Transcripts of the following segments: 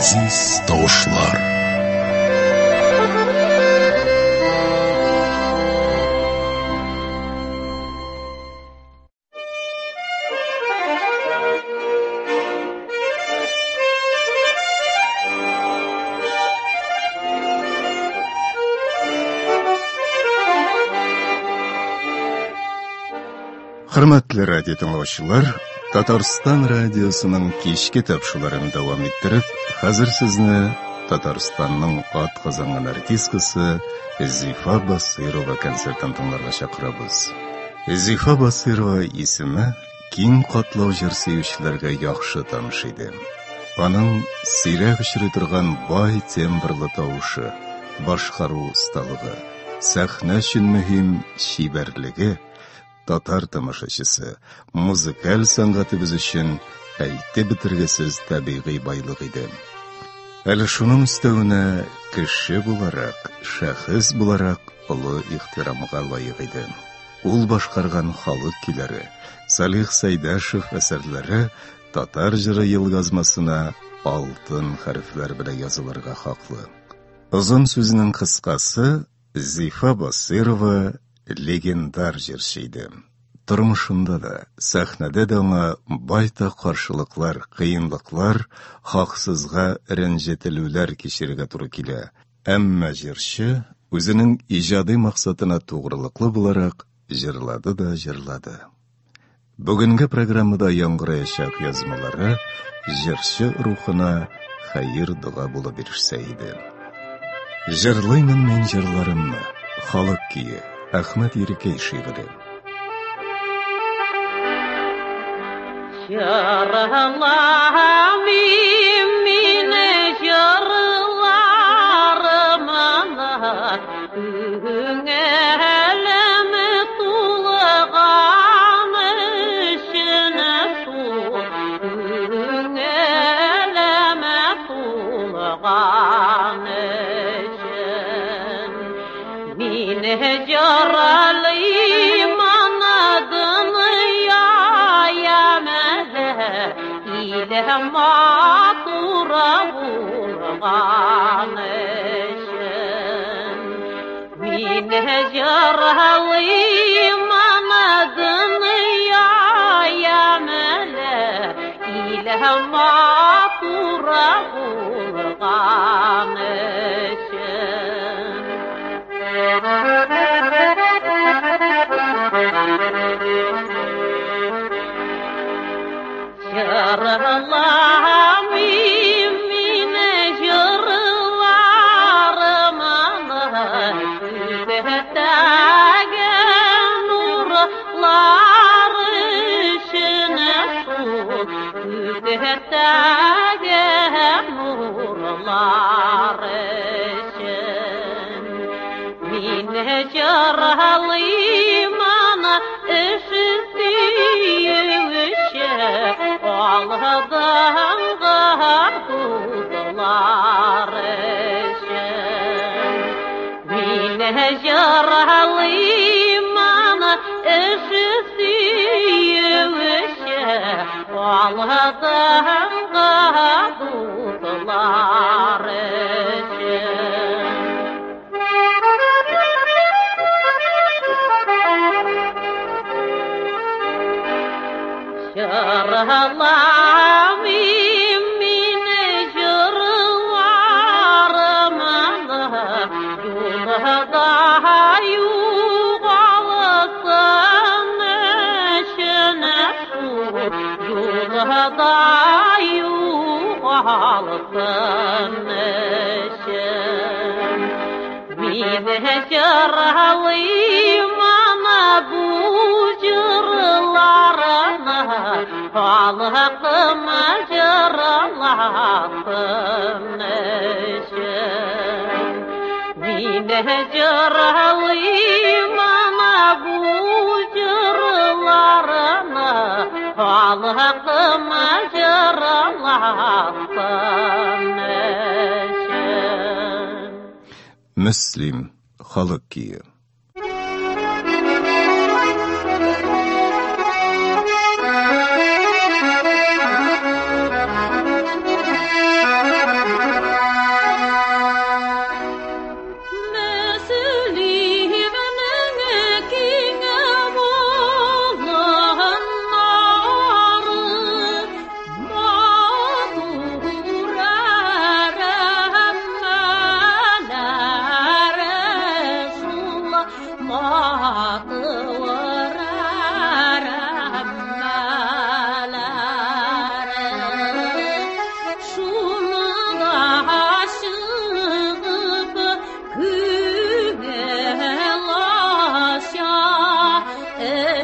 Aziz Tavuşlar. Hürmetli radyo dinləyicilər, Tatarstan radiosunun kешкі тапшыларын davam ettirib, hazır sizni Tatarstanның atqazanған артисткасы Зифа Басирова концертын тыңларга чакырабыз. Зифа Басирова исеме киң катлау җыр сөючеләргә яхшы таныш иде. Аның сирәк очрый торган бай тембрлы тавышы, башкару усталыгы, сәхнә өчен мөһим шибәрлеге Татар тамашачысы, музыкаль сәнгатыбыз өчен әйтеп бетергесез табигый байлык иде. Әле шуның өстәвенә кеше буларак, шәхес буларак олы ихтирамга лаек иде. Ул башкарган халык көйләре, Салих Сайдашев әсәрләре татар җыры елгазмасына алтын хәрефләр белән язылырга хаклы. Озын сүзнең кыскасы, Зифа Басирова легендар җырчы иде. Тормышында да, сәхнәдә дә аңа байтак каршылыклар, кыенлыклар, хаксызга рәнҗетелүләр кичерергә туры килә. Әмма җырчы үзенең иҗади максатына тугрылыклы буларак җырлады да җырлады. Бүгенге программада яңгыраячак язмалары җырчы рухына хәер-дуга булып ирешсә иде. Җырлыймын мин җырларымны, халык көе, Әхмәт Ирекәй шигыре. Җырламыйм мин җырларымны, күңелем тулган өчен шул, күңелем тулган өчен мин җырлыйм матура булган өчен мин җырлыйм дөньямны илһам матура булган өчен Җырламыйм мин җырларымны, күктәге нурлар өчен шул, күктәге нурлар өчен мин җырлыйм Алладан куллар өчен мин җырлыйм сөюче Алладан куллар өчен Җырламыйм мин җырларымны, юлда югалсын өчен шул, юлда югалсын өчен мин җырлыйм бу җырларны, халкым җырласын өчен мин җырлыйм бу җырларны, халкым җырласын өчен. Мөслим, халык көе.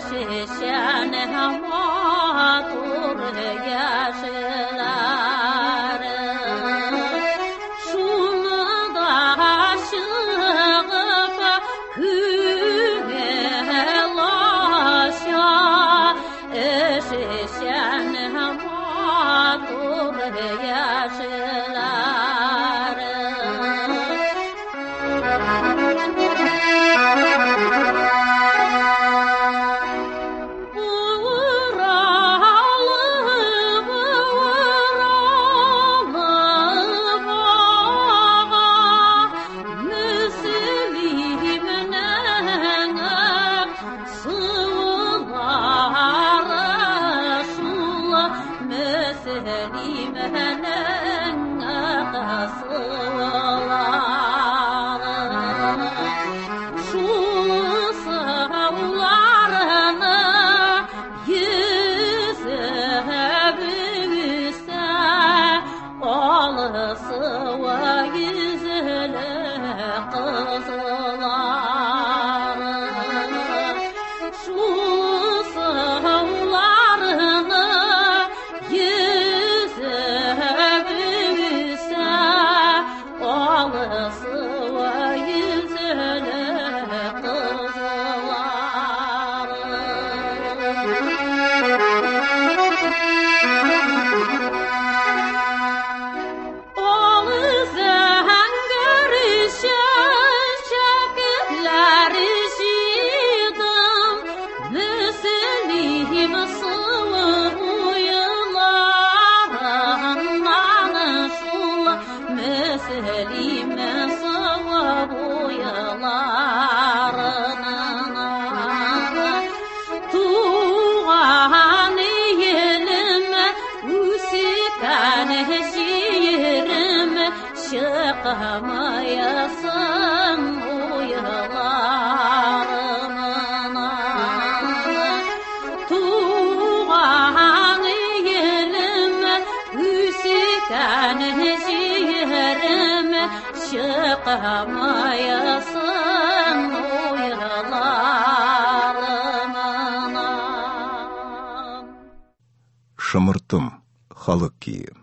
Шымыртым, халық күйі.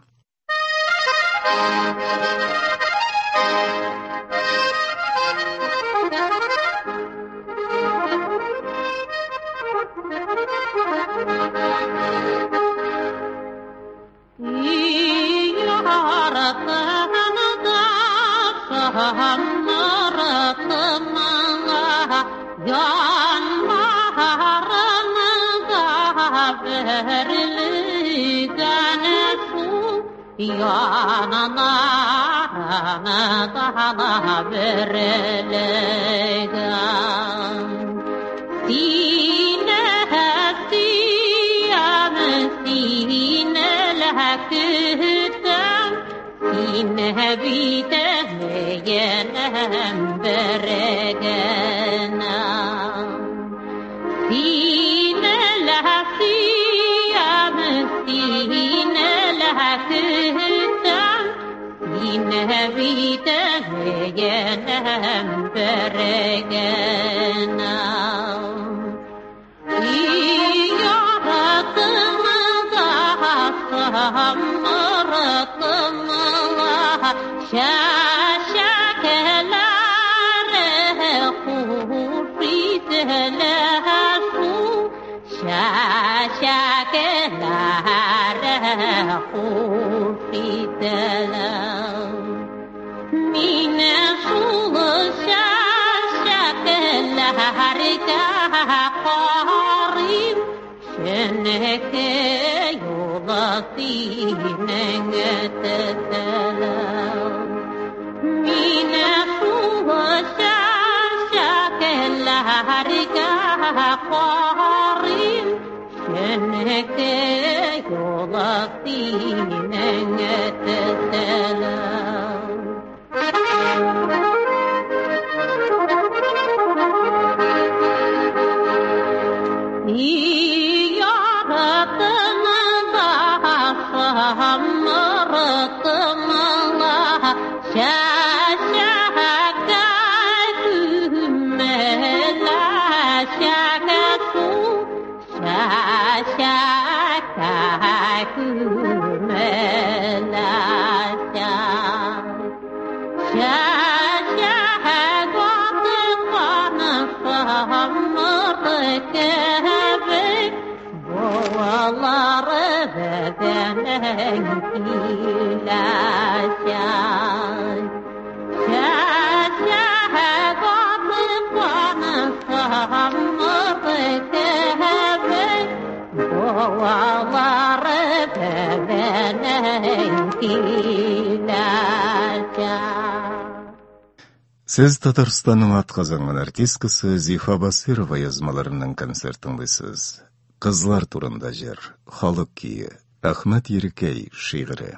Siz Tatarстанның атқазанған артисткасы Зифа Басирова язмаларының концертіңдесіз. Қызлар турында жер, халық күйі, Ахмет Ерекей шиғыры.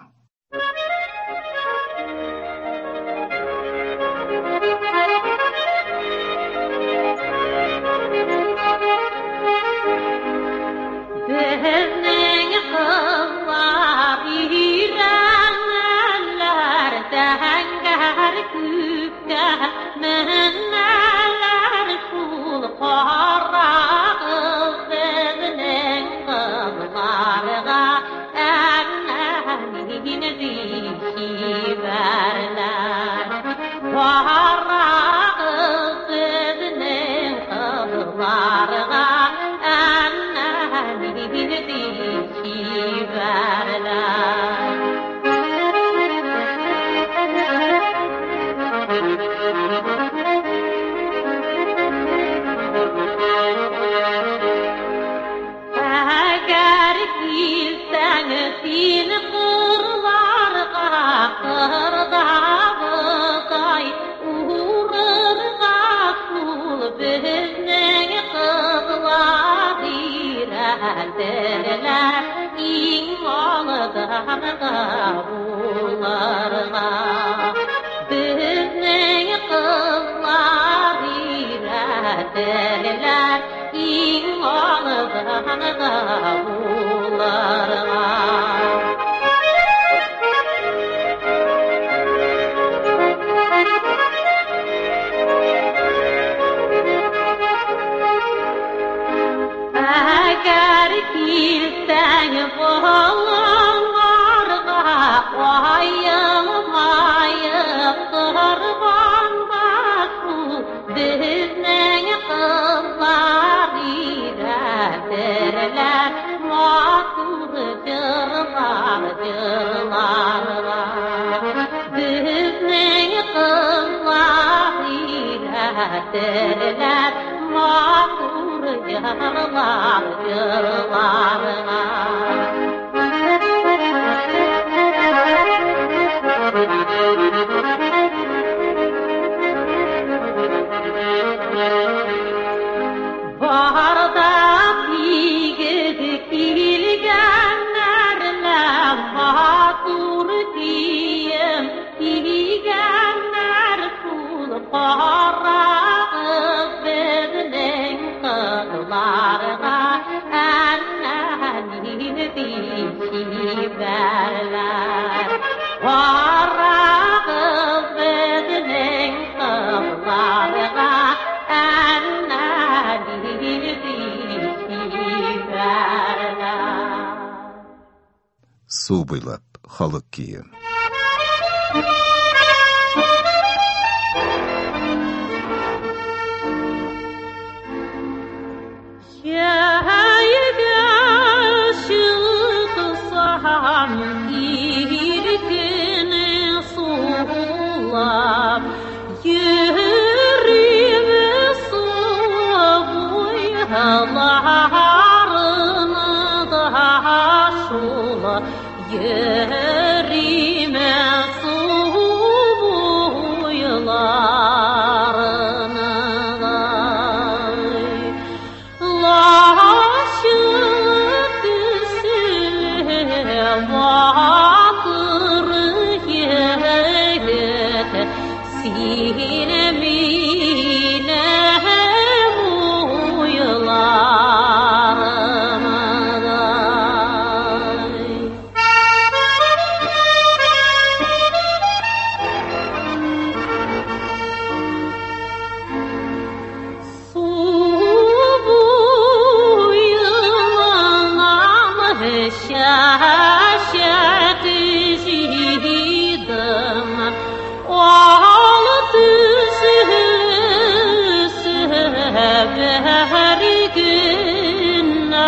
Су буйлап, халық күйі.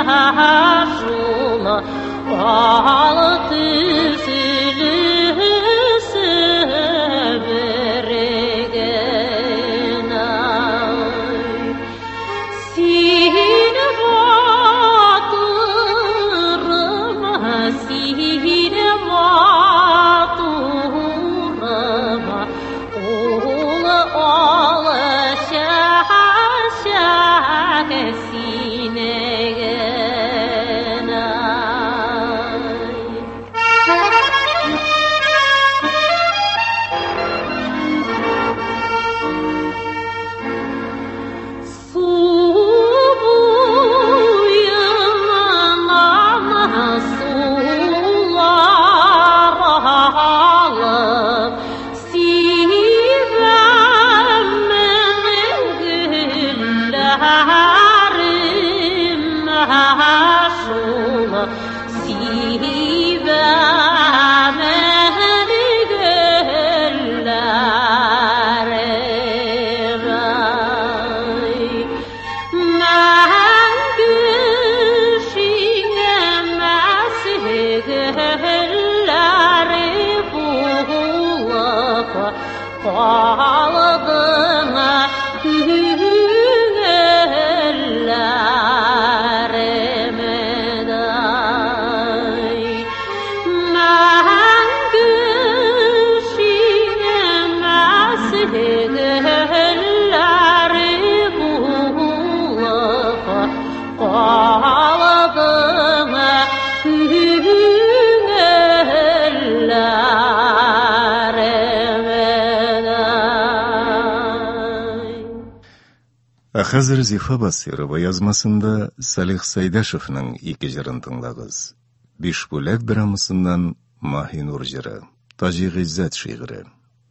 şula altı silisi bergen ay sine batırma sine batırma ola ola şaşa sinegen Ağladığına günellerime day men güçinemez elleri bulup ağladığına Hazır Zifa Basirova yazmasında Salih Saydaşev'nin iki jırın tınlağız. Bişbulak dramasından Mahinur jırı, Tajik İzzet şiiri.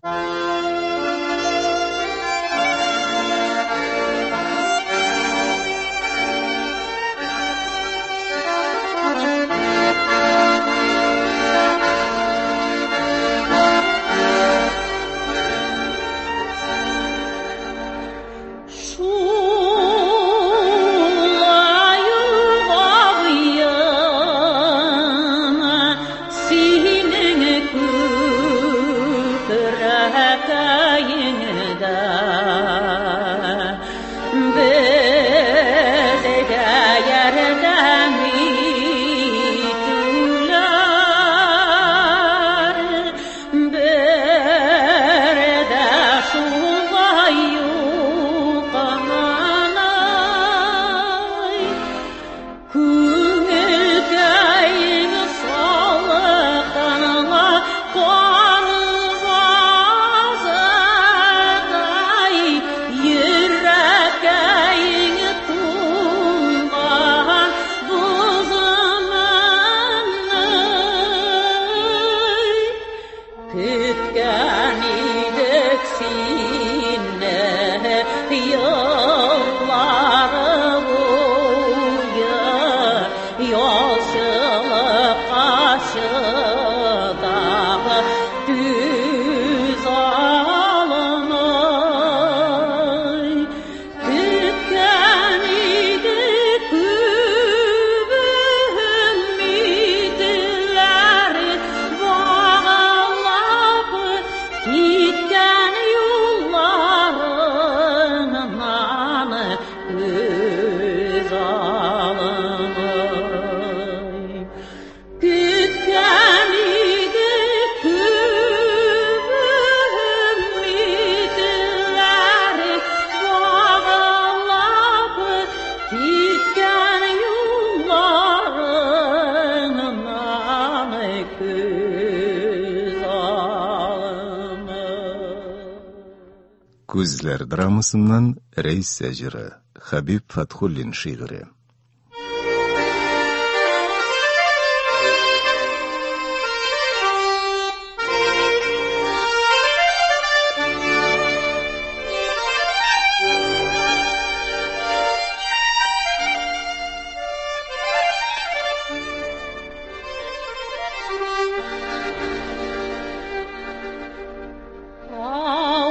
Gözler dramasından Reis Seciri, Habib Fathullin şiiri.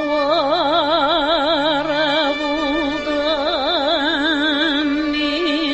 Avara buldum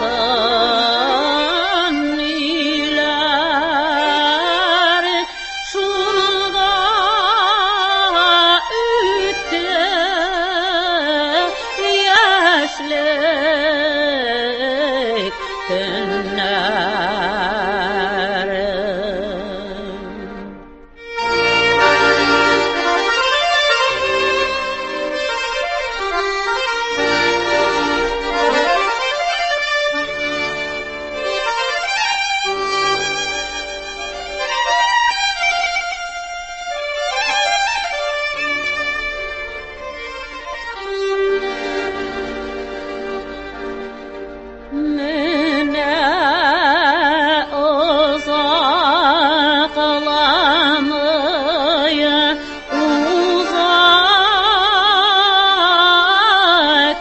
iler şurada üttü yaşlık günlerim. Mene uzaklamaya uzak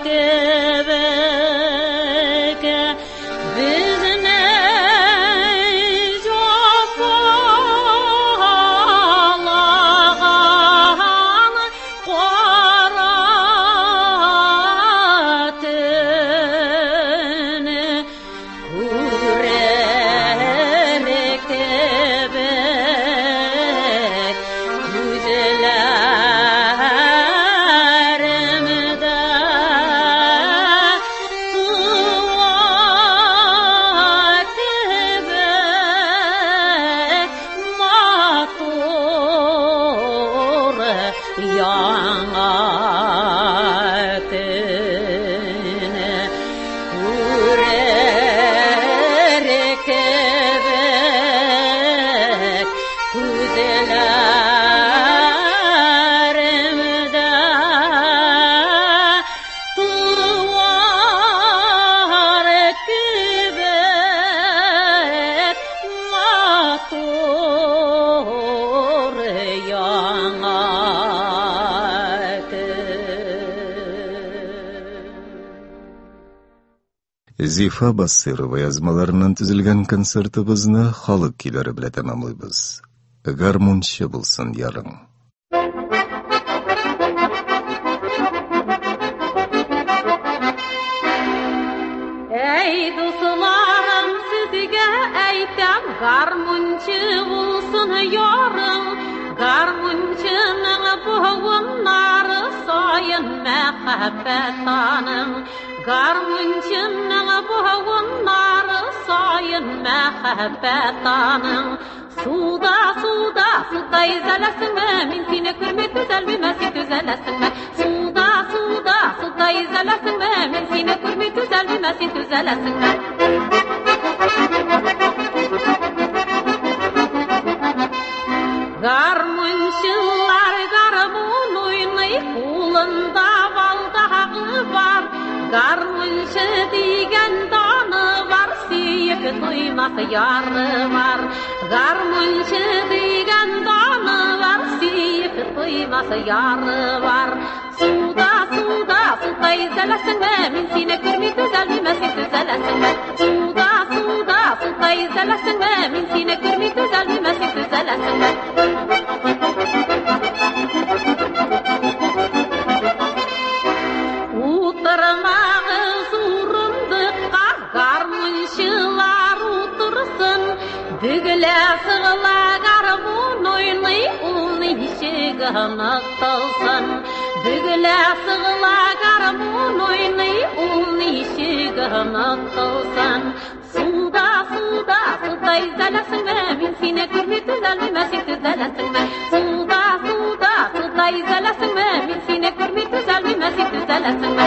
tebeke biz ne jopalağan qoratını Kurerek tebek güzellerimde tuğak tebek matur yanatını Kurerek tebek güzellerimde tuğar tebek matur yanatını Зифа Бассырова язмаларынан түзілген концертыбызны халық күйлері белән тәмамлыйбыз. Гармунчы булсын ярың. Ey dostlarım sizge aytam garmunçı bulsun yarım garmunçının buğunları sayın mehabbetanın garmunçının buğunları sayın mehabbetanın Suda suda suda izalesin mi? Min seni kürmet güzel bir mesin güzelesin mi? Suda suda suda izalesin mi? Min seni kürmet güzel bir mesin güzelesin mi? Garmunçular garmun oynayıp kulunda baldağı var. Garmunçu diyen danı var, siyip duymak yarı var. Garmunçu diyen danı var, siyip duymak yarı var. Suda suda suda izalesin mi? Min seni kürmet güzel bir mesin güzelesin mi? Suda suda suda izalesin mi? Min seni kürmet güzel bir mesin güzelesin mi? Uturmağı surundıkka garmunçılar utursun Dügle sığla garmun oynay uni şigana talsın Dügle sığla garmun oynay uni şigana talsın Suda suda suda izalesin mi? Min seni kürmet güzel bir mesin güzelesin mi? Suda suda suda izalesin mi? Min seni kürmet güzel bir mesin güzelesin mi?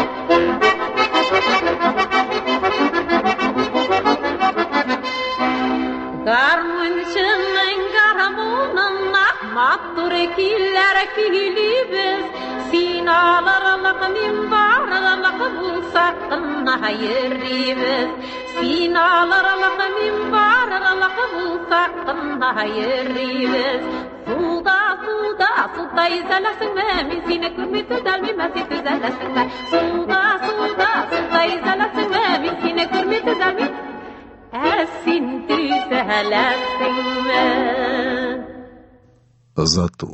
Garmunçının garmununa mattur killer kilibiz Sinalarlık minbarlık bulsak hayırribiz Sinalarlık minbarlık bulsak hayırribiz Suda suda suda izalesin mi? Min seni kürmet güzel bir mesin güzelesin mi? Suda suda suda izalesin mi? Min seni kürmet güzel bir Әсін түзәләсің мә? Ызату.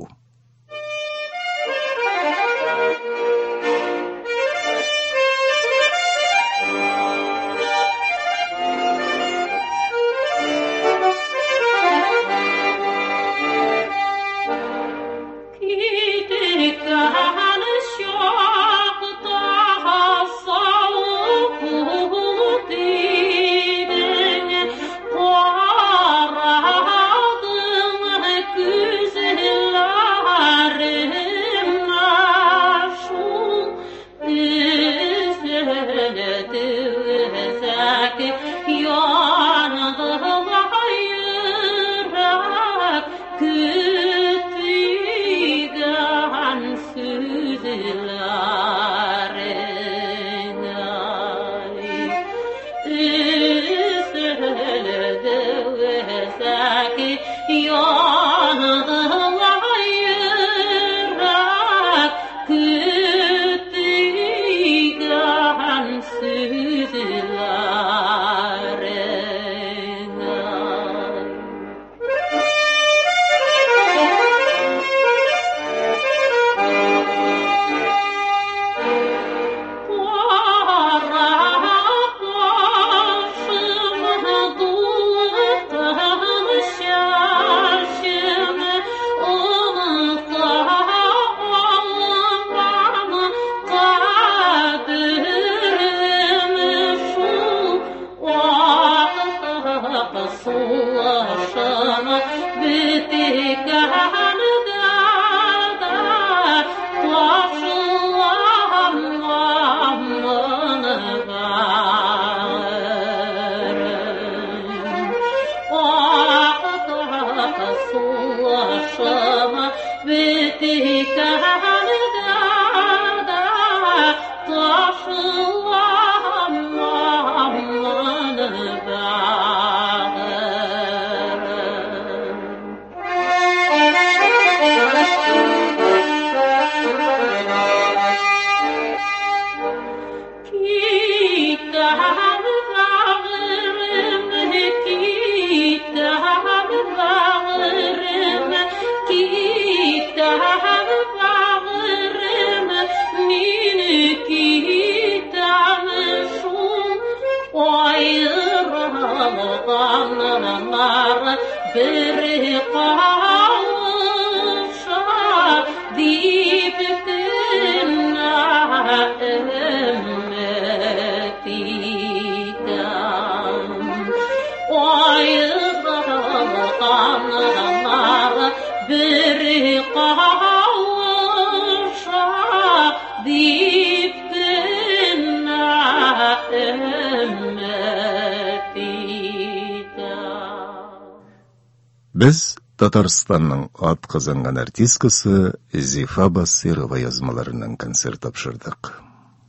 Biz Татарстанның атқазанган артисткасы Зифа Басирова язмаларынан концерт тапшырдык.